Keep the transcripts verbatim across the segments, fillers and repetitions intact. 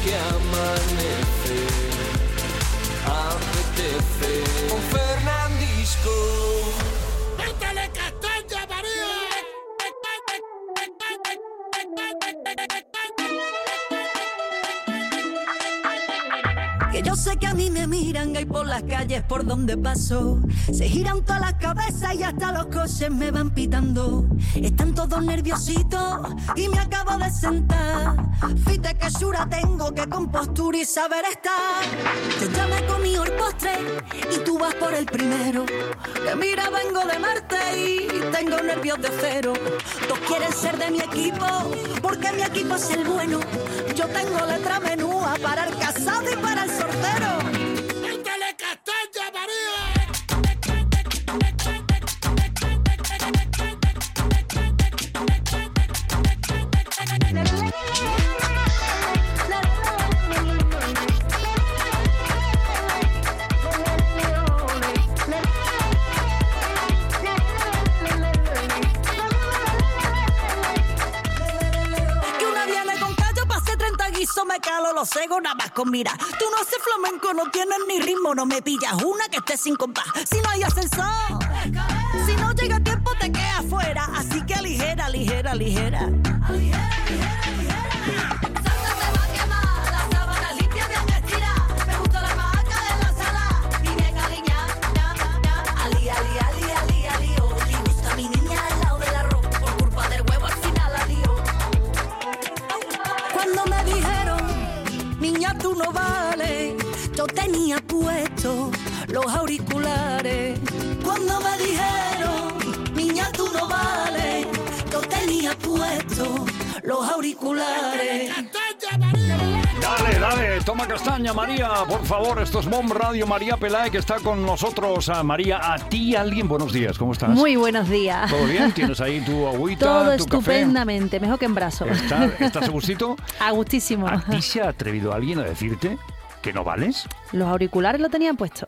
que amanece, apetece con Fernandisco. ¡Métele castaña, María! Que yo sé que a mí me miran ahí por las calles por donde paso. Se giran todas las cabezas y hasta los coches me van pitando. Están todos nerviositos y me acabo de sentar. Fíjate que chura tengo, que compostura y saber estar. Yo ya me comí el postre y tú vas por el primero. Que mira, vengo de Marte y tengo nervios de cero. Todos quieren ser de mi equipo porque mi equipo es el bueno. Yo tengo letra menúa para el casado y para el sortero. ¡Métele castaña, María! Me calo los cegos nada más con mira. Tú no haces flamenco, no tienes ni ritmo. No me pillas una que esté sin compás. Si no hay ascensor, si no llega a tiempo te quedas afuera. Así que ligera, ligera, ligera. Ligera, ligera, ligera. Santa te va a quemar, la sábana limpia bien estirada. Me gusta la maca de la sala. Y bien aliñada, ya, ya. Ali, ali, ali, ali, ali, oh. Le gusta a mi niña al lado del arroz. Por culpa del huevo al final la lío. Cuando me dijeron, niña, tú no vales, yo tenía puesto los auriculares. Cuando me dijeron, niña, tú no vales, yo tenía puesto los auriculares. Dale, dale, toma castaña, María, por favor. Esto es Bomb Radio. María Pelae, que está con nosotros. A María, a ti alguien, buenos días, ¿cómo estás? Muy buenos días. ¿Todo bien? ¿Tienes ahí tu agüita, Todo tu estupendamente, café? Mejor que en brazo. ¿Estás, ¿Estás a gustito? A gustísimo. ¿A ti se ha atrevido alguien a decirte que no vales? Los auriculares lo tenían puesto.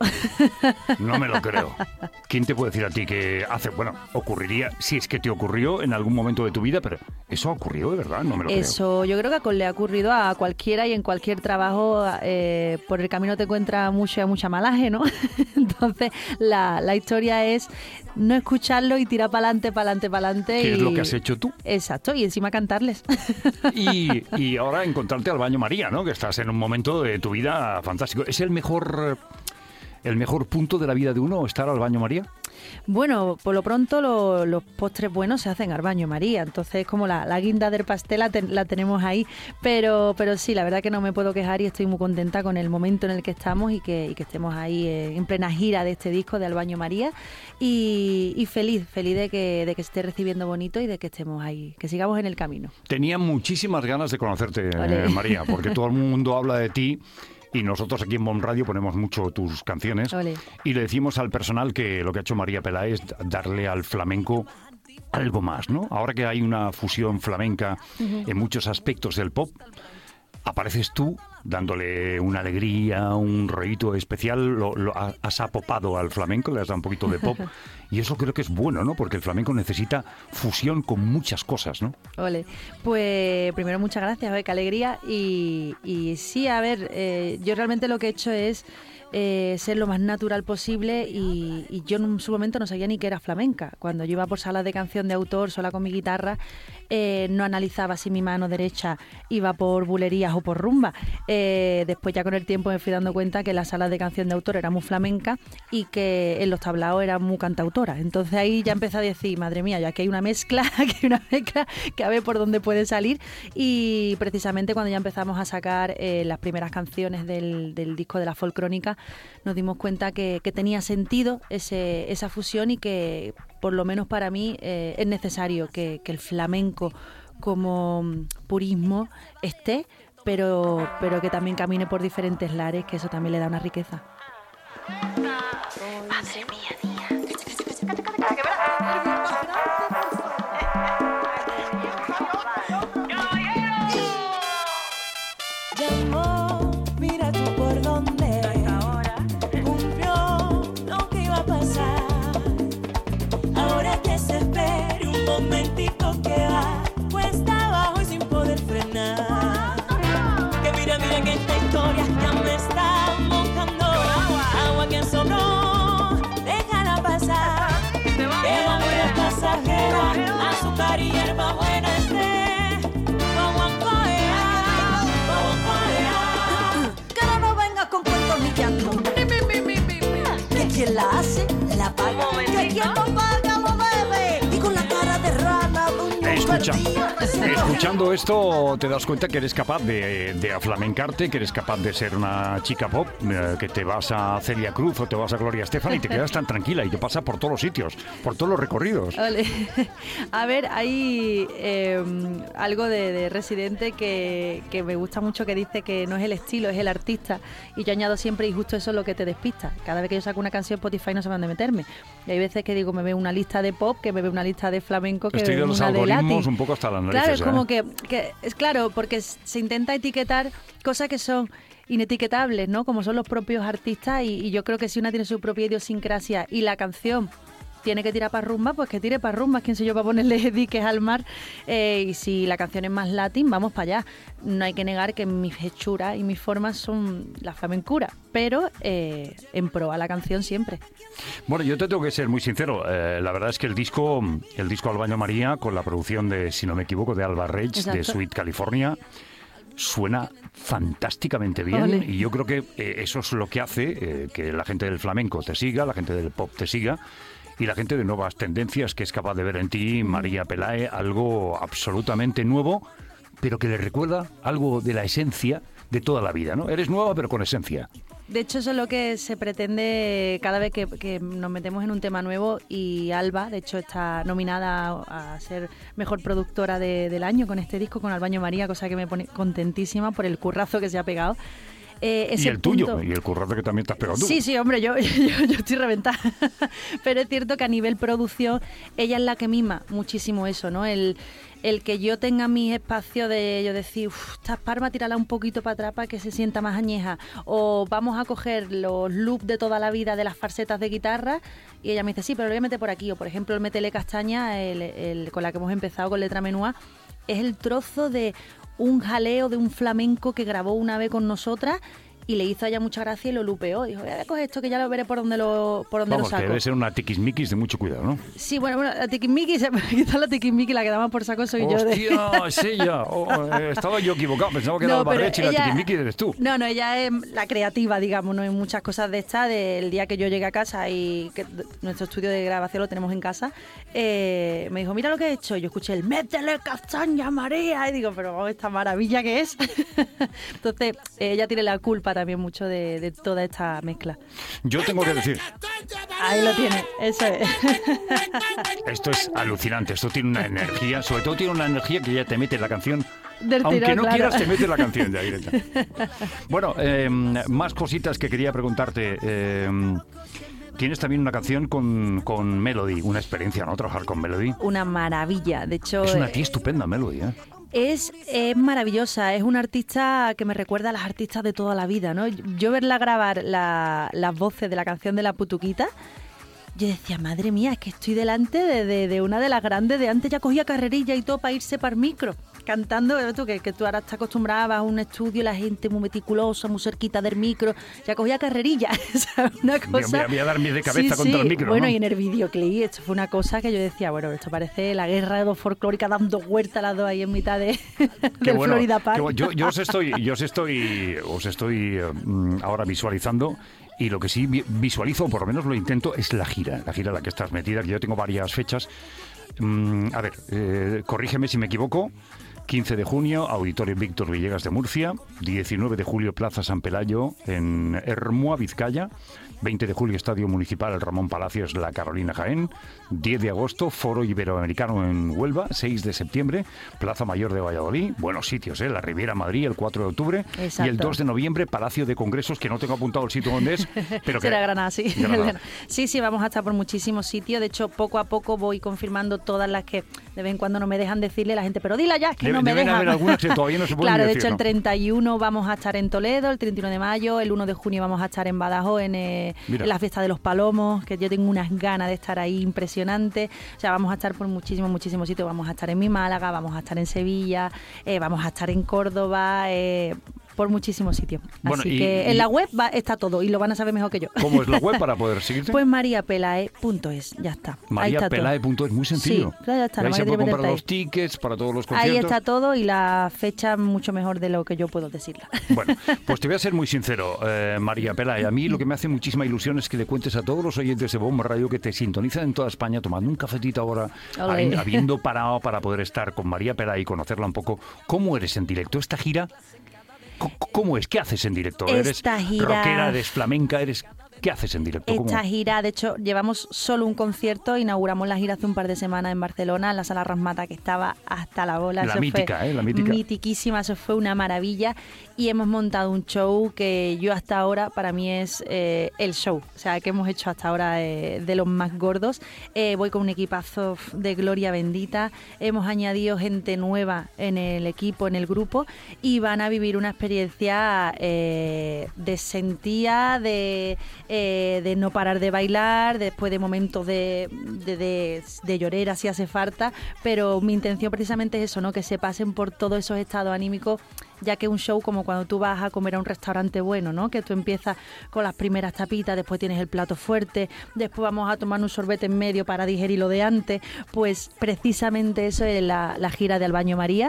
No me lo creo. ¿Quién te puede decir a ti que hace, bueno, ocurriría, si es que te ocurrió en algún momento de tu vida, pero eso ha ocurrido de verdad? No me lo creo. Eso, yo creo que le ha ocurrido a cualquiera y en cualquier trabajo. Eh, por el camino te encuentras mucha, mucha malaje, ¿no? Entonces, la, la historia es no escucharlo y tirar para adelante, para adelante, para adelante. ¿Qué y... es lo que has hecho tú? Exacto, y encima cantarles. Y, y ahora encontrarte al baño María, ¿no? Que estás en un momento de tu vida fantástico. ¿Es el mejor, el mejor punto de la vida de uno estar al baño María? Bueno, por lo pronto lo, los postres buenos se hacen al baño María, entonces como la, la guinda del pastel la, ten, la tenemos ahí, pero pero sí, la verdad que no me puedo quejar y estoy muy contenta con el momento en el que estamos y que, y que estemos ahí eh, en plena gira de este disco de Al Baño María y, y feliz, feliz de que, de que se esté recibiendo bonito y de que estemos ahí, que sigamos en el camino. Tenía muchísimas ganas de conocerte, eh, María, porque todo el mundo habla de ti. Y nosotros aquí en Bomb Radio ponemos mucho tus canciones. Olé. Y le decimos al personal que lo que ha hecho María Pelae es darle al flamenco algo más, ¿no? Ahora que hay una fusión flamenca uh-huh. en muchos aspectos del pop, apareces tú dándole una alegría, un rollito especial, lo, lo has apopado al flamenco, le has dado un poquito de pop, y eso creo que es bueno, ¿no? Porque el flamenco necesita fusión con muchas cosas, ¿no? Ole, pues primero muchas gracias, oye, qué alegría, y, y sí, a ver, eh, yo realmente lo que he hecho es eh, ser lo más natural posible y, y yo en su momento no sabía ni que era flamenca. Cuando yo iba por salas de canción de autor sola con mi guitarra, eh, no analizaba si mi mano derecha iba por bulerías o por rumba. Eh, después ya con el tiempo me fui dando cuenta que las salas de canción de autor era muy flamenca y que en los tablaos era muy cantautora. Entonces ahí ya empecé a decir, madre mía, ya que hay una mezcla, que hay una mezcla, que a ver por dónde puede salir. Y precisamente cuando ya empezamos a sacar eh, las primeras canciones del, del disco de la Folcrónica, nos dimos cuenta que, que tenía sentido ese, esa fusión y que por lo menos para mí eh, es necesario que, que el flamenco como purismo esté, pero, pero que también camine por diferentes lares, que eso también le da una riqueza. Madre mía, tía. Llamó, mira tú por dónde. Cumplió lo que iba a pasar. Ahora que se espere un momentito que va cuesta abajo y sin poder frenar. Que mira, mira que Escucha, escuchando esto te das cuenta que eres capaz de, de aflamencarte, que eres capaz de ser una chica pop, eh, que te vas a Celia Cruz o te vas a Gloria Estefan y te quedas tan tranquila y te pasa por todos los sitios, por todos los recorridos. Ole. A ver, hay eh, algo de, de Residente que, que me gusta mucho, que dice que no es el estilo, es el artista, y yo añado siempre, y justo eso es lo que te despista. Cada vez que yo saco una canción Spotify no sé dónde meterme, y hay veces que digo, me veo una lista de pop, que me veo una lista de flamenco, que Estoy me veo de los una de algoritmos latín. un poco hasta las narices. Claro, es como ¿eh? que, que es claro, porque se intenta etiquetar cosas que son inetiquetables, ¿no? Como son los propios artistas, y, y yo creo que si una tiene su propia idiosincrasia y la canción tiene que tirar para rumba, pues que tire para rumba. ¿Quién soy yo para ponerle diques al mar? Eh, y si la canción es más latín, vamos para allá. No hay que negar que mis hechuras y mis formas son la flamencura, pero eh, en pro a la canción siempre. Bueno, yo te tengo que ser muy sincero. Eh, la verdad es que el disco, el disco Al Baño María, con la producción de, si no me equivoco, de Alba Reich, Exacto. de Sweet California, suena fantásticamente bien. Ole. Y yo creo que eh, eso es lo que hace eh, que la gente del flamenco te siga, la gente del pop te siga, y la gente de Nuevas Tendencias, que es capaz de ver en ti, María Pelae, algo absolutamente nuevo, pero que le recuerda algo de la esencia de toda la vida, ¿no? Eres nueva, pero con esencia. De hecho, eso es lo que se pretende cada vez que, que nos metemos en un tema nuevo, y Alba, de hecho, está nominada a, a ser mejor productora de, del año con este disco, con Al Baño María, cosa que me pone contentísima por el currazo que se ha pegado. Eh, Y ese el punto... tuyo, y el currazo que también te has pegado tú. Sí, sí, hombre, yo, yo, yo estoy reventada. Pero es cierto que a nivel producción, ella es la que mima muchísimo eso, ¿no? El, el que yo tenga mis espacios de yo decir, uff, esta parma, tírala un poquito para atrás para que se sienta más añeja. O vamos a coger los loops de toda la vida de las farsetas de guitarra, y ella me dice, sí, pero lo voy a meter por aquí. O por ejemplo, el Métele Castaña, el, el, con la que hemos empezado con Letra Menúa, es el trozo de un jaleo de un flamenco que grabó una vez con nosotras, y le hizo a ella mucha gracia y lo lupeó. Dijo, voy a coger esto que ya lo veré por donde lo, por donde Vamos, lo que saco. debe ser una tiquismiquis de mucho cuidado, ¿no? Sí, bueno, bueno, la tiquismiqui, quizás la tiquismiqui la que daba por saco soy yo. De... ¡Hostia, es ella! Oh, eh, estaba yo equivocado, pensaba que era No, Alba pero Reich y la ella- tiquismiqui eres tú. No, no, ella es la creativa, digamos, no hay muchas cosas de estas. Del día que yo llegué a casa y que nuestro estudio de grabación lo tenemos en casa, eh, me dijo, mira lo que he hecho. Yo escuché el Métele Castaña, María, y digo, pero oh, esta maravilla que es. Entonces, ella tiene la culpa también mucho de, de toda esta mezcla. Yo tengo que decir, Ahí lo tiene, eso es. esto es alucinante, esto tiene una energía, sobre todo tiene una energía que ya te mete en la canción. Del Aunque tirón, no claro. quieras, te mete la canción ya directa. Bueno, eh, más cositas que quería preguntarte. Eh, tienes también una canción con, con Melody, una experiencia, ¿no? Trabajar con Melody. Una maravilla, de hecho... Es una tía estupenda, Melody, ¿eh? Es, es maravillosa, es una artista que me recuerda a las artistas de toda la vida, ¿no? Yo verla grabar la, las voces de la canción de La Putuquita, yo decía, madre mía, es que estoy delante de, de, de una de las grandes de antes, ya cogía carrerilla y todo para irse para el micro, cantando, tú, que, que tú ahora estás acostumbrada a un estudio, la gente muy meticulosa, muy cerquita del micro, ya cogía carrerilla, ¿sabes? Una cosa... Voy a, voy a dar mis de cabeza Sí, contra sí. el micro, Bueno, ¿no? y en el videoclip, esto fue una cosa que yo decía, bueno, esto parece la guerra de dos folclóricas dando vueltas las dos ahí en mitad de, Qué del bueno, Florida Park. qué bueno. Yo, yo os estoy, yo os estoy, os estoy eh, mm, ahora visualizando, y lo que sí vi- visualizo, o por lo menos lo intento, es la gira, la gira en la que estás metida, que yo tengo varias fechas. Mm, a ver, eh, corrígeme si me equivoco. quince de junio, Auditorio Víctor Villegas de Murcia. diecinueve de julio, Plaza San Pelayo en Hermua, Vizcaya. veinte de julio, Estadio Municipal El Ramón Palacios, La Carolina, Jaén. diez de agosto, Foro Iberoamericano en Huelva. seis de septiembre, Plaza Mayor de Valladolid. Buenos sitios, ¿eh? La Riviera Madrid, el cuatro de octubre. Exacto. Y el dos de noviembre, Palacio de Congresos, que no tengo apuntado el sitio donde es, pero que... Será Granada, sí. Granada. Sí, sí, vamos a estar por muchísimos sitios. De hecho, poco a poco voy confirmando todas las que de vez en cuando no me dejan decirle a la gente, pero dila ya, que Debe- no me deben dejan. haber algunas que todavía no se pueden Claro, de decir, hecho, ¿no? el treinta y uno vamos a estar en Toledo, el treinta y uno de mayo, el uno de junio vamos a estar en Badajoz, en, eh, Mira. en la fiesta de los Palomos, que yo tengo unas ganas de estar ahí impresionantes. O sea, vamos a estar por muchísimos, muchísimos sitios. Vamos a estar en mi Málaga, vamos a estar en Sevilla, eh, vamos a estar en Córdoba, eh, por muchísimos sitios. Bueno, Así y, que y, en la web va, está todo y lo van a saber mejor que yo. ¿Cómo es la web para poder seguirte? Pues maria pelae punto es, ya está. maria pelae punto es, muy sencillo. Sí, ya está. Ahí se puede comprar ahí. los tickets para todos los conciertos. Ahí está todo y la fecha mucho mejor de lo que yo puedo decirla. Bueno, pues te voy a ser muy sincero, eh, María Pelae. A mí lo que me hace muchísima ilusión es que le cuentes a todos los oyentes de Bomba Radio que te sintonizan en toda España tomando un cafetito ahora, habiendo, habiendo parado para poder estar con María Pelae y conocerla un poco. ¿Cómo eres en directo? ¿Esta gira? ¿Cómo es? ¿Qué haces en directo? Esta ¿Eres gira... rockera? ¿Eres flamenca? ¿Eres... ¿Qué haces en directo? Esta ¿Cómo? gira, de hecho, llevamos solo un concierto, inauguramos la gira hace un par de semanas en Barcelona, en la Sala Rasmata, que estaba hasta la bola. La eso mítica, fue ¿eh? La mítica. Mitiquísima, eso fue una maravilla. Y hemos montado un show que yo hasta ahora, para mí es eh, el show, o sea, que hemos hecho hasta ahora eh, de los más gordos. Eh, voy con un equipazo de gloria bendita, hemos añadido gente nueva en el equipo, en el grupo, y van a vivir una experiencia eh, de sentía, de... Eh, de no parar de bailar, después de momentos de, de, de, de llorera si hace falta, pero mi intención precisamente es eso, ¿no? Que se pasen por todos esos estados anímicos, ya que un show como cuando tú vas a comer a un restaurante bueno, ¿no? Que tú empiezas con las primeras tapitas, después tienes el plato fuerte, después vamos a tomar un sorbete en medio para digerir lo de antes, pues precisamente eso es la, la gira de Al Baño María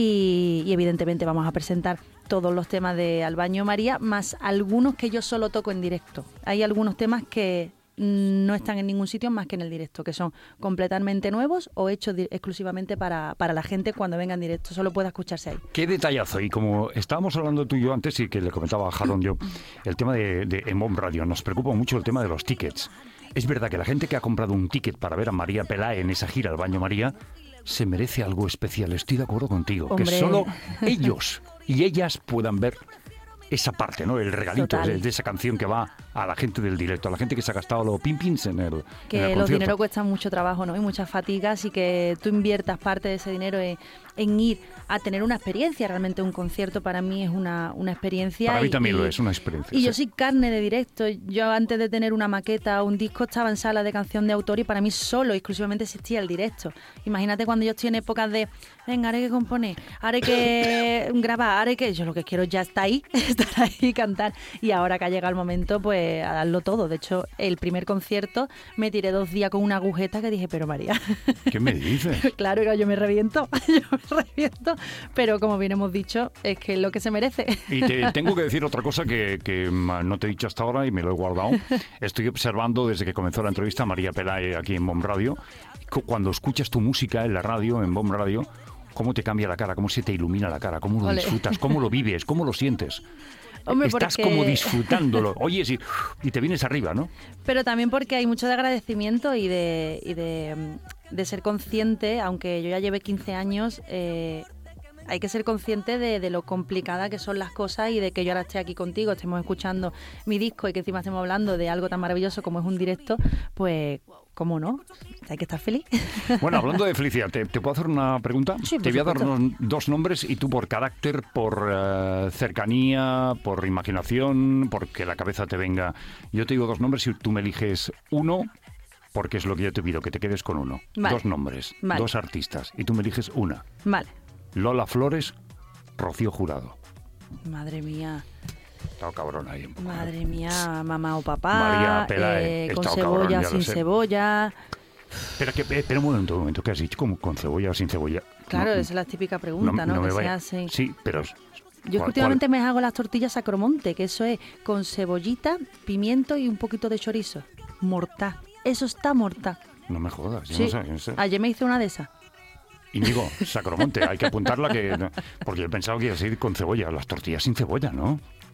y, y evidentemente vamos a presentar todos los temas de Al Baño María, más algunos que yo solo toco en directo. Hay algunos temas que no están en ningún sitio más que en el directo, que son completamente nuevos o hechos di- exclusivamente para, para la gente cuando venga en directo, solo pueda escucharse ahí. Qué detallazo, y como estábamos hablando tú y yo antes y que le comentaba a Jalón yo, el tema de, de en Bomb Radio, nos preocupa mucho el tema de los tickets. Es verdad que la gente que ha comprado un ticket para ver a María Pelae en esa gira Al Baño María se merece algo especial, estoy de acuerdo contigo, Hombre. que solo ellos y ellas puedan ver esa parte, ¿no? El regalito de, de esa canción que va a la gente del directo, a la gente que se ha gastado los pin-pins en el, que en el los concierto. dineros cuestan mucho trabajo, ¿no? Y muchas fatigas, y que tú inviertas parte de ese dinero en, en ir a tener una experiencia. Realmente un concierto para mí es una, una experiencia. Para mí y, también y, lo es, una experiencia. Y sí. yo soy carne de directo. Yo antes de tener una maqueta o un disco estaba en sala de canción de autor y para mí solo, exclusivamente existía el directo. Imagínate cuando yo estoy en épocas de, venga, ahora hay que componer, ahora hay que grabar, ahora hay que... Yo lo que quiero ya está ahí, estar ahí y cantar. Y ahora que ha llegado el momento, pues a darlo todo. De hecho, el primer concierto me tiré dos días con una agujeta que dije, pero María... ¿Qué me dices? Claro, yo me reviento, yo me reviento, pero como bien hemos dicho, es que es lo que se merece. Y te tengo que decir otra cosa que, que no te he dicho hasta ahora y me lo he guardado. Estoy observando desde que comenzó la entrevista a María Pelae aquí en Bomb Radio. Cuando escuchas tu música en la radio, en Bomb Radio, cómo te cambia la cara, cómo se te ilumina la cara, cómo lo Ole. disfrutas, cómo lo vives, cómo lo sientes. Hombre, Estás porque... como disfrutándolo. Oyes y, y te vienes arriba, ¿no? Pero también porque hay mucho de agradecimiento y de, y de, de ser consciente, aunque yo ya lleve quince años, eh, hay que ser consciente de, de lo complicada que son las cosas y de que yo ahora esté aquí contigo, estemos escuchando mi disco y que encima estemos hablando de algo tan maravilloso como es un directo, pues... ¿Cómo no? Hay que estar feliz. Bueno, hablando de felicidad, ¿te, te puedo hacer una pregunta? Sí, por te voy a dar supuesto. unos, dos nombres y tú por carácter, por uh, cercanía, por imaginación, porque la cabeza te venga. Yo te digo dos nombres y tú me eliges uno, porque es lo que yo te pido, que te quedes con uno. Vale. Dos nombres, Vale. dos artistas, y tú me eliges una. Vale. Lola Flores, Rocío Jurado. Madre mía. Estaba cabrón ahí un poco. Madre mía, mamá o papá. María Pelae, eh, con estaba cebolla, cabrón, ya lo sin sé. cebolla. Espera, que, espera un momento, un momento, ¿qué has dicho? ¿Cómo con cebolla o sin cebolla? Claro, No, esa es la típica pregunta, ¿no? me que se vaya- hace. Sí, pero... Yo ¿cuál- es que últimamente me hago las tortillas Sacromonte, que eso es con cebollita, pimiento y un poquito de chorizo. Mortal. Eso está mortal. cuál? No me jodas, yo Sí. no sé, no sé. Ayer me hice una de esas. Íñigo, Sacromonte, hay que apuntarla que... Porque yo pensaba que iba a ir con cebolla, las tortillas sin cebolla, ¿no?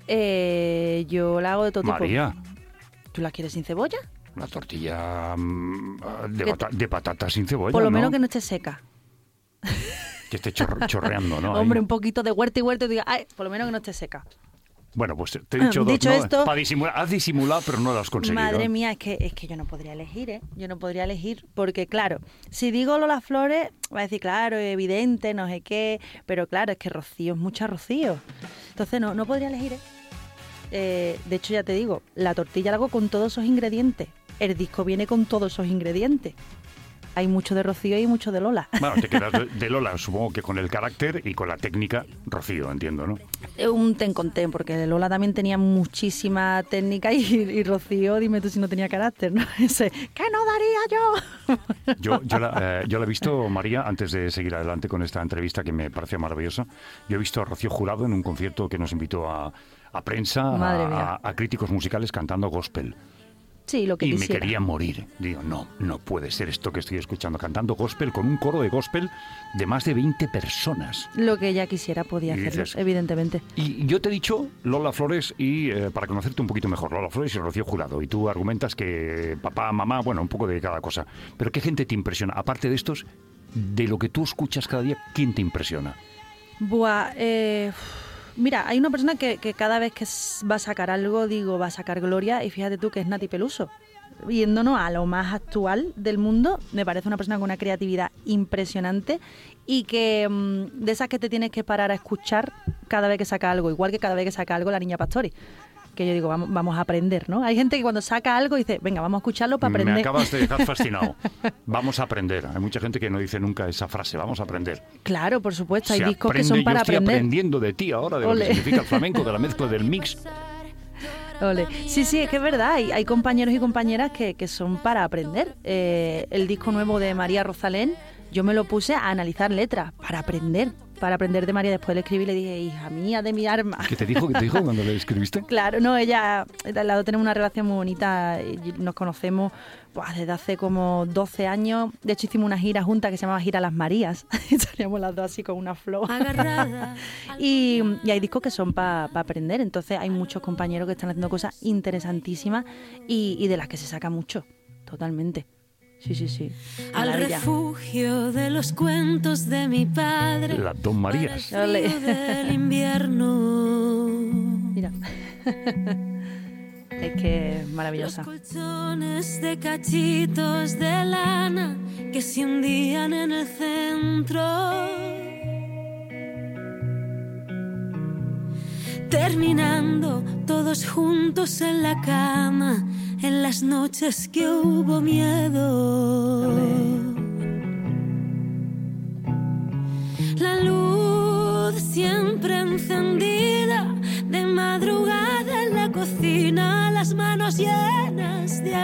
Eh, yo la hago de todo María, tipo. ¿Tú la quieres sin cebolla? la tortilla mm, de, Que- bata- de patata sin cebolla, Por lo ¿no? menos que no esté seca. Que esté chor- chorreando, ¿no? Ahí. Hombre, un poquito de huerta y huerta y diga, ay, por lo menos que no esté seca. Bueno, pues te he dicho dos, Dicho ¿no? esto- Para disimular, has disimulado, pero no lo has conseguido. Madre mía, es que, es que yo no podría elegir, ¿eh? Yo no podría elegir, porque claro, si digo Lola Flores, va a decir, claro, evidente, no sé qué, pero claro, es que Rocío es mucha Rocío. Entonces no, no podría elegir, ¿eh? Eh, de hecho, ya te digo, la tortilla la hago con todos esos ingredientes. El disco viene con todos esos ingredientes. hay mucho de Rocío y mucho de Lola. Bueno, te quedas de, de Lola, supongo que con el carácter y con la técnica, Rocío, entiendo, ¿no? Un ten con ten, porque de Lola también tenía muchísima técnica y, y Rocío, dime tú si no tenía carácter, ¿no? Ese, ¿qué no daría yo? Yo, yo, la, eh, yo la he visto, María, antes de seguir adelante con esta entrevista que me pareció maravillosa, yo he visto a Rocío Jurado en un concierto que nos invitó a, a prensa, a, a, a críticos musicales cantando gospel. Sí, lo que y quisiera. me quería morir. Digo, no, no puede ser esto que estoy escuchando, cantando gospel con un coro de gospel de más de veinte personas. Lo que ella quisiera podía Y hacerlo, dices- evidentemente. Y yo te he dicho Lola Flores y, eh, para conocerte un poquito mejor, Lola Flores y Rocío Jurado. Y tú argumentas que papá, mamá, bueno, un poco de cada cosa. Pero ¿qué gente te impresiona? Aparte de estos, de lo que tú escuchas cada día, ¿quién te impresiona? Buah, eh, mira, hay una persona que, que cada vez que s- va a sacar algo, digo, va a sacar gloria, y fíjate tú que es Nati Peluso. Yéndonos a lo más actual del mundo, me parece una persona con una creatividad impresionante y que mm, de esas que te tienes que parar a escuchar cada vez que saca algo, igual que cada vez que saca algo la Niña Pastori. Que yo digo, vamos, vamos a aprender, ¿no? Hay gente que cuando saca algo dice, venga, vamos a escucharlo para aprender. Me acabas de dejar fascinado. Vamos a aprender. Hay mucha gente que no dice nunca esa frase, vamos a aprender. Claro, por supuesto, hay Se discos que aprende, son para yo estoy aprender. aprendiendo de ti ahora, de lo Ole. que significa el flamenco, de la mezcla del mix. Ole. Sí, sí, es que es verdad, hay, hay compañeros y compañeras que, que son para aprender. Eh, el disco nuevo de María Rosalén, yo me lo puse a analizar letras, para aprender, para aprender de María. Después le escribí y le dije, hija mía de mi arma. ¿Qué te dijo? ¿Qué te dijo cuando le escribiste? Claro, no, ella, al lado tenemos una relación muy bonita, y nos conocemos buah, desde hace como doce años. De hecho hicimos una gira juntas que se llamaba Gira Las Marías, y salíamos las dos así con una flor. y, y hay discos que son para pa aprender, entonces hay muchos compañeros que están haciendo cosas interesantísimas y, y de las que se saca mucho, totalmente. Sí, sí, sí. Al Maravilla. refugio de los cuentos de mi padre. Las Don Marías. Para el frío del invierno. Mira. Es que es maravillosa. Los colchones de cachitos de lana que se hundían en el centro. Terminando todos juntos en la cama en las noches que hubo miedo. La luz siempre encendida, de madrugada en la cocina, las manos llenas de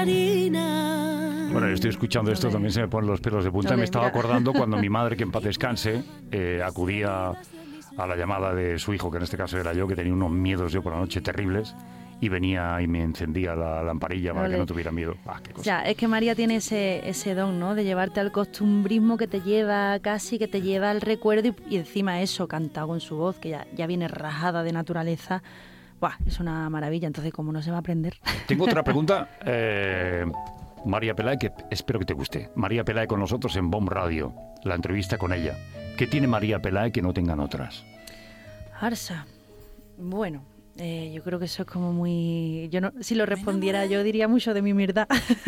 harina. Bueno, yo estoy escuchando esto, también se me ponen los pelos de punta. Ole, Me estaba mira. acordando cuando mi madre, que en paz descanse, eh, acudía a la llamada de su hijo, que en este caso era yo, que tenía unos miedos yo por la noche terribles, y venía y me encendía la lamparilla para Ole. que no tuviera miedo. Ah, qué cosa. Ya, es que María tiene ese, ese don, ¿no? De llevarte al costumbrismo que te lleva casi, que te lleva al recuerdo y, y encima eso, cantado con su voz, que ya, ya viene rajada de naturaleza. Buah, es una maravilla, entonces ¿cómo no se va a aprender? Tengo otra pregunta, eh, María Pelae, que espero que te guste. María Pelae con nosotros en Bomb Radio, la entrevista con ella. ¿Qué tiene María Pelae que no tengan otras? Arsa, bueno, eh, yo creo que eso es como muy... Yo no, si lo respondiera yo diría mucho de mi mierda.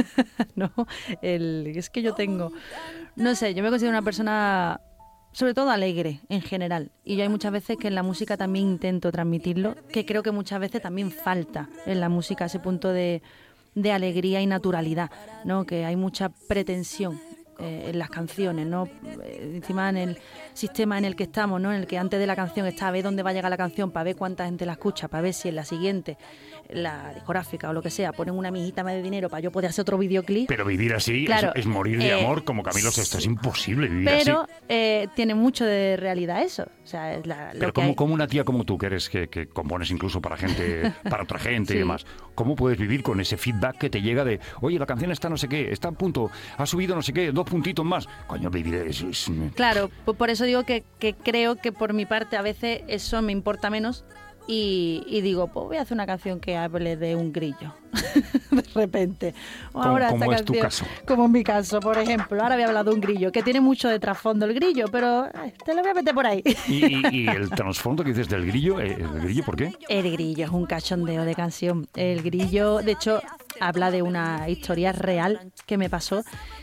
No, el, es que yo tengo... No sé, yo me considero una persona sobre todo alegre en general. Y yo hay muchas veces que en la música también intento transmitirlo, que creo que muchas veces también falta en la música ese punto de, de alegría y naturalidad, ¿no? Que hay mucha pretensión eh, en las canciones, ¿no? Eh, encima en el sistema en el que estamos, ¿no? En el que antes de la canción está a ver dónde va a llegar la canción, para ver cuánta gente la escucha, para ver si en la siguiente, la discográfica o lo que sea, ponen una mijita más de dinero para yo poder hacer otro videoclip. Pero vivir así Claro, es, es morir de eh, amor, como Camilo Sesto. Es imposible vivir Pero así. eh, tiene mucho de realidad eso. O sea, es la, lo Pero que como, hay. como una tía como tú, que eres que, que compones incluso para gente, para otra gente y Sí. demás, ¿cómo puedes vivir con ese feedback que te llega de, oye, la canción está no sé qué, está a punto, ha subido no sé qué, dos puntitos más? Coño, vivir es... es- Claro, pues por eso digo que, que creo que por mi parte a veces eso me importa menos y, y digo, pues voy a hacer una canción que hable de un grillo, de repente. O Como- ahora como esta es tu canción, caso. Como en mi caso, por ejemplo. Ahora voy a hablar de un grillo, que tiene mucho de trasfondo el grillo, pero ay, te lo voy a meter por ahí. Y, y- y el trasfondo que dices del grillo, eh, ¿el grillo por qué? El grillo es un cachondeo de canción. El grillo, de hecho, habla de una historia real que me pasó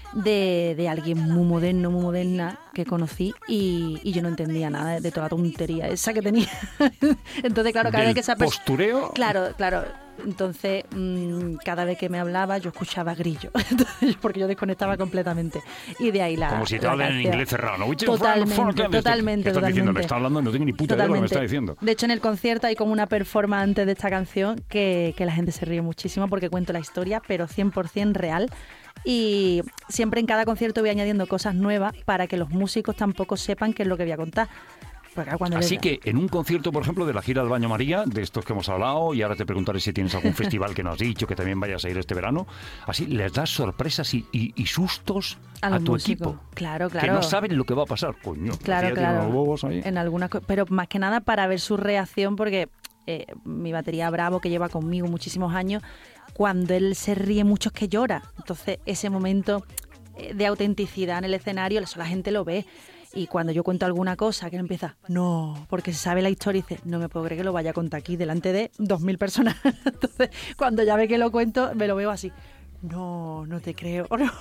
de, de alguien muy moderno, muy moderna que conocí y, y yo no entendía nada de, de toda la tontería esa que tenía. Entonces, claro, cada ¿Del vez que esa persona... postureo? Claro, claro. Entonces, mmm, cada vez que me hablaba, yo escuchaba grillo, porque yo desconectaba completamente. Y de ahí la. Como si te la hablan en canción. inglés cerrado, ¿no? Totalmente, totalmente. ¿Qué estás totalmente. diciendo? Le está hablando, no tengo ni puta idea de lo que me está diciendo. De hecho, en el concierto hay como una performance antes de esta canción que, que la gente se ríe muchísimo porque cuento la historia, pero cien por ciento real. Y siempre en cada concierto voy añadiendo cosas nuevas para que los músicos tampoco sepan qué es lo que voy a contar. Así les... que en un concierto, por ejemplo, de la gira del Baño María, de estos que hemos hablado, y ahora te preguntaré si tienes algún festival que no has dicho, que también vayas a ir este verano, así les das sorpresas y, y, y sustos a, a tu músicos. Equipo. Claro, claro. Que no saben lo que va a pasar, coño. Claro, claro. Unos huevos ahí. En algunas co- pero más que nada para ver su reacción, porque eh, mi batería Bravo, que lleva conmigo muchísimos años, cuando él se ríe mucho es que llora. Entonces, ese momento de autenticidad en el escenario, eso la gente lo ve. Y cuando yo cuento alguna cosa, que él empieza, no, porque se sabe la historia y dice, no me puedo creer que lo vaya a contar aquí delante de dos mil personas. Entonces, cuando ya ve que lo cuento, me lo veo así, no, no te creo, no.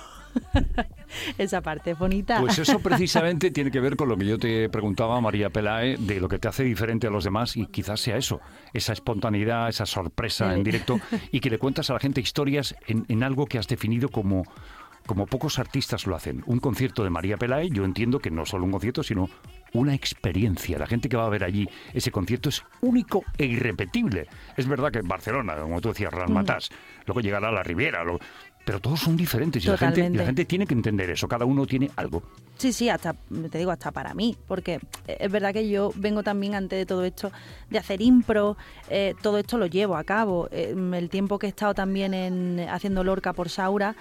Esa parte es bonita. Pues eso precisamente tiene que ver con lo que yo te preguntaba, María Pelae, de lo que te hace diferente a los demás, y quizás sea eso, esa espontaneidad, esa sorpresa sí. en directo, y que le cuentas a la gente historias en, en algo que has definido como... como pocos artistas lo hacen. Un concierto de María Pelae, yo entiendo que no solo un concierto, sino una experiencia. La gente que va a ver allí ese concierto es único e irrepetible. Es verdad que en Barcelona, como tú decías, Razzmatazz, mm. luego llegará a la Riviera, lo... pero todos son diferentes y la gente, y la gente tiene que entender eso. Cada uno tiene algo. Sí, sí, hasta, te digo, hasta para mí, porque es verdad que yo vengo también, antes de todo esto, de hacer impro, eh, todo esto lo llevo a cabo. Eh, el tiempo que he estado también en, haciendo Lorca por Saura,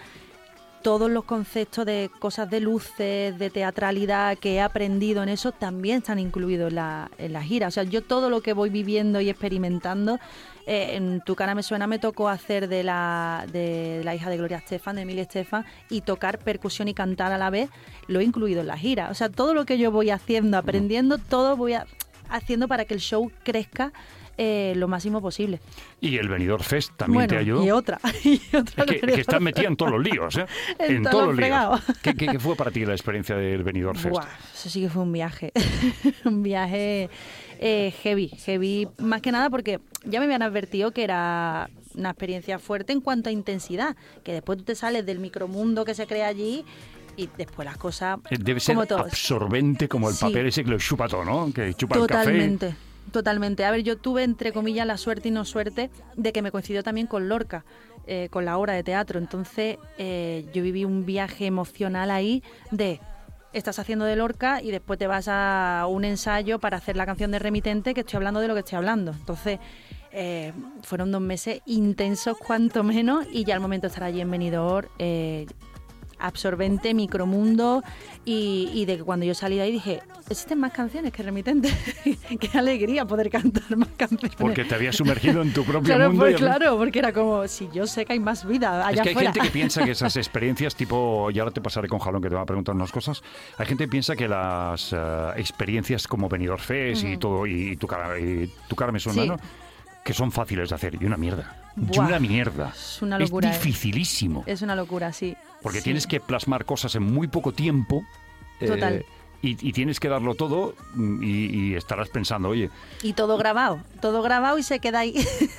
todos los conceptos de cosas de luces, de teatralidad que he aprendido en eso también están incluidos en la, en la gira. O sea, yo todo lo que voy viviendo y experimentando, eh, en Tu cara me suena me tocó hacer de la, de la hija de Gloria Estefan, de Emilia Estefan, y tocar percusión y cantar a la vez, lo he incluido en la gira. O sea, todo lo que yo voy haciendo, aprendiendo, todo voy a, haciendo para que el show crezca Eh, lo máximo posible. Y el Benidorm Fest también bueno, te ayudó. Y otra. Y otra es que, que estás metida en todos los líos, ¿eh? en, en todos los líos. ¿Qué, qué, ¿Qué fue para ti la experiencia del Benidorm Fest? Buah, eso sí que fue un viaje. un viaje eh, heavy. Heavy más que nada porque ya me habían advertido que era una experiencia fuerte en cuanto a intensidad. Que después tú te sales del micromundo que se crea allí y después las cosas... Debe ser como todos. absorbente como el sí. papel ese que lo chupa todo, ¿no? Que chupa Totalmente. el café. Totalmente. A ver, yo tuve, entre comillas, la suerte y no suerte de que me coincidió también con Lorca, eh, con la obra de teatro. Entonces, eh, yo viví un viaje emocional ahí de... Estás haciendo de Lorca y después te vas a un ensayo para hacer la canción de Remitente, que estoy hablando de lo que estoy hablando. Entonces, eh, fueron dos meses intensos, cuanto menos, y ya al momento de estar allí en Benidorm... Eh, absorbente, micromundo, y, y de que cuando yo salí de ahí dije, existen más canciones que Remitente. Qué alegría poder cantar más canciones. Porque te habías sumergido en tu propio claro, mundo. Pues, y claro, porque era como, si yo sé que hay más vida allá Es que hay afuera. gente que piensa que esas experiencias tipo, y ahora te pasaré con Jalón que te va a preguntar unas cosas, hay gente que piensa que las uh, experiencias como Benidorm Fest uh-huh. y todo, y, y tu cara, y tu cara me suena, sí. ¿no? Que son fáciles de hacer, y una mierda. Buah, y una mierda. Es una locura. Es dificilísimo. Es una locura, sí. Porque sí. tienes que plasmar cosas en muy poco tiempo. Total. Eh, y, y tienes que darlo todo y, y estarás pensando, oye... Y todo grabado, todo grabado y se queda ahí.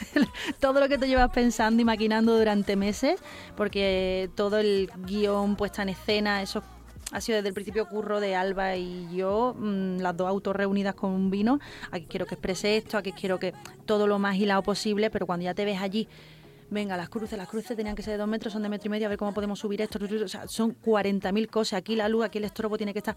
Todo lo que te llevas pensando y maquinando durante meses, porque todo el guión, puesta en escena, eso ha sido desde el principio curro de Alba y yo, mmm, las dos autos reunidas con un vino. Aquí quiero que exprese esto, aquí quiero que todo lo más hilado posible, pero cuando ya te ves allí, venga, las cruces, las cruces tenían que ser de dos metros, son de metro y medio, a ver cómo podemos subir esto. O sea, son cuarenta mil cosas. Aquí la luz, aquí el estrobo tiene que estar...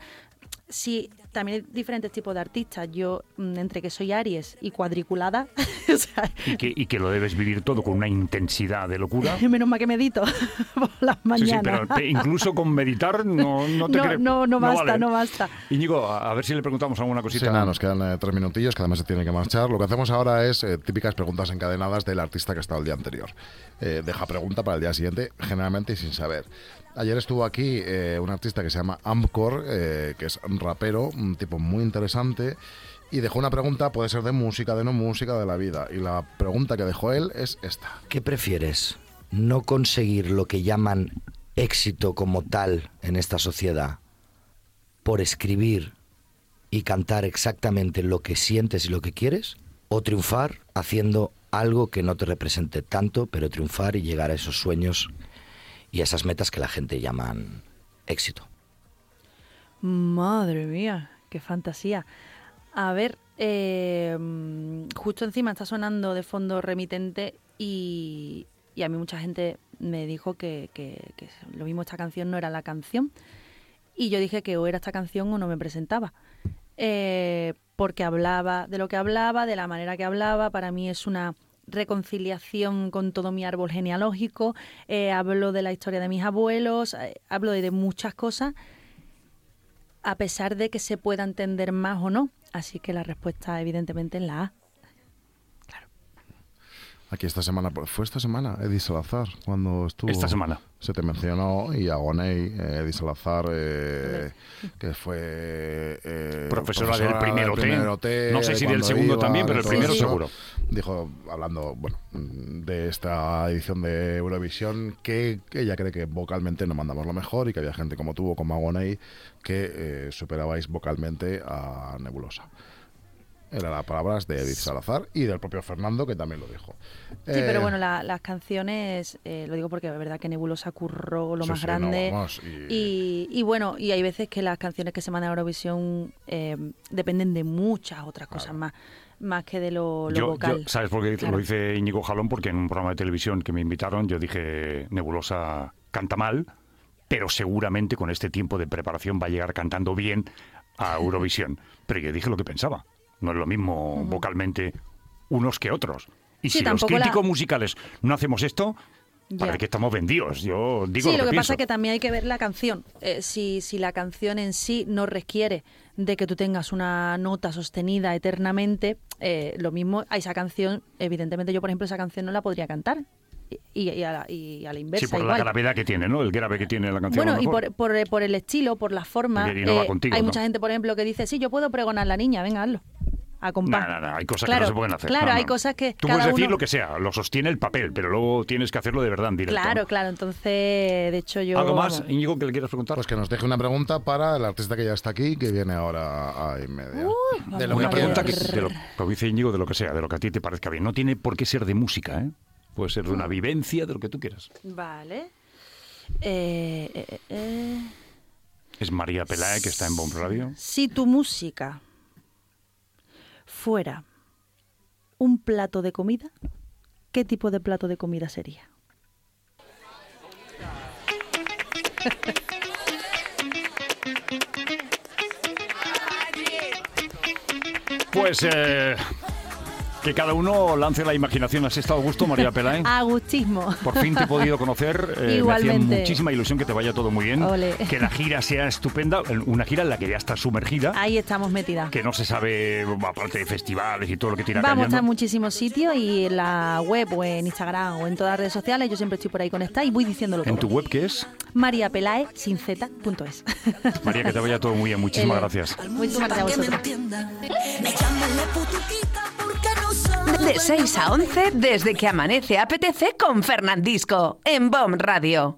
Sí, también hay diferentes tipos de artistas. Yo, entre que soy Aries y cuadriculada... o sea, y, que, y que lo debes vivir todo con una intensidad de locura. Menos mal que medito por las mañanas. Sí, sí, pero te, incluso con meditar no, no te no, crees... No, no basta, no, vale. no basta. Íñigo, a, a ver si le preguntamos alguna cosita. Sí, nada, nos quedan eh, tres minutillos, que además se tiene que marchar. Lo que hacemos ahora es eh, típicas preguntas encadenadas del artista que ha estado el día anterior. Eh, deja pregunta para el día siguiente, generalmente y sin saber. Ayer estuvo aquí eh, un artista que se llama Amcor, eh, que es un rapero, un tipo muy interesante, y dejó una pregunta, puede ser de música, de no música, de la vida. Y la pregunta que dejó él es esta. ¿Qué prefieres? ¿No conseguir lo que llaman éxito como tal en esta sociedad por escribir y cantar exactamente lo que sientes y lo que quieres? ¿O triunfar haciendo algo que no te represente tanto, pero triunfar y llegar a esos sueños y a esas metas que la gente llaman éxito. Madre mía, qué fantasía. A ver, eh, justo encima está sonando de fondo Remitente y, y a mí mucha gente me dijo que, que, que lo mismo esta canción no era la canción. Y yo dije que o era esta canción o no me presentaba. Eh, porque hablaba de lo que hablaba, de la manera que hablaba. Para mí es una reconciliación con todo mi árbol genealógico. Eh, hablo de la historia de mis abuelos, eh, hablo de, de muchas cosas, a pesar de que se pueda entender más o no. Así que la respuesta evidentemente es la A. Aquí esta semana, fue esta semana, Eddie Salazar, cuando estuvo... Esta semana. Se te mencionó, y Agoney, eh, Eddie Salazar, eh, que fue... Eh, profesora, profesora del primero, del primero T. T. No sé si del cuando segundo iba, también, pero de el todo primero eso. seguro. Dijo, hablando, bueno, de esta edición de Eurovisión, que, que ella cree que vocalmente no mandamos lo mejor y que había gente como tú o como Agoney que eh, superabais vocalmente a Nebulosa. Eran las palabras de Edith Salazar y del propio Fernando, que también lo dijo. Sí, eh, pero bueno, la, las canciones, eh, lo digo porque es verdad que Nebulosa curró lo sí, más sí, grande. no, vamos, y... Y, y bueno, y hay veces que las canciones que se mandan a Eurovisión eh, dependen de muchas otras cosas claro. más, más que de lo, lo yo, vocal. yo, ¿sabes por qué Claro. lo dice Íñigo Jalón? Porque en un programa de televisión que me invitaron yo dije, Nebulosa canta mal, pero seguramente con este tiempo de preparación va a llegar cantando bien a Eurovisión. Pero yo dije lo que pensaba. No es lo mismo uh-huh. vocalmente unos que otros. Y sí, si los críticos la... musicales no hacemos esto, para ya. que estamos vendidos. Yo digo sí, lo que, lo que pienso. pasa es que también hay que ver la canción. Eh, si, si la canción en sí no requiere de que tú tengas una nota sostenida eternamente, eh, lo mismo a esa canción, evidentemente yo, por ejemplo, esa canción no la podría cantar. Y, y, a la, y a la inversa. Sí, por igual. la gravedad que tiene, ¿no? El grave que tiene la canción. Bueno, y por, por, por el estilo, por la forma. Y no va eh, contigo, hay ¿no? mucha gente, por ejemplo, que dice, sí, yo puedo pregonar la niña, venga, hazlo. A compás. No, no, no, hay cosas claro, que no se pueden hacer. Claro, no, no. hay cosas que Tú cada puedes decir uno... lo que sea, lo sostiene el papel, pero luego tienes que hacerlo de verdad en directo. Claro, ¿no? claro, entonces, de hecho yo... ¿Algo más, vamos. Íñigo, que le quieras preguntar? Pues que nos deje una pregunta para el artista que ya está aquí, que viene ahora a y media. Uh, de lo Una que pregunta que, quieras. de lo, lo dice Íñigo, de lo que sea, de lo que a ti te parezca bien. No tiene por qué ser de música, ¿eh? Puede ser de una vivencia, de lo que tú quieras. Vale. Eh, eh, eh. Es María Pelae, que está en Bomb Radio. Si tu música fuera un plato de comida, ¿qué tipo de plato de comida sería? Pues eh, que cada uno lance la imaginación. ¿Has estado a gusto, María Pelae? Agustismo. Por fin te he podido conocer. Eh, Igualmente. Me hacía muchísima ilusión que te vaya todo muy bien. Ole. Que la gira sea estupenda. Una gira en la que ya estás sumergida. Ahí estamos metidas. Que no se sabe, aparte de festivales y todo lo que tira Vamos a estar cayendo. en muchísimos sitios y en la web o en Instagram o en todas las redes sociales. Yo siempre estoy por ahí conectada y voy diciéndolo todo. ¿En tu web qué es? María Pelae sin z punto es. María, que te vaya todo muy bien. Muchísimas Ele. gracias. Muchísimas gracias a vosotros. De seis a once, desde que amanece apetece con Fernandisco, en Bomb Radio.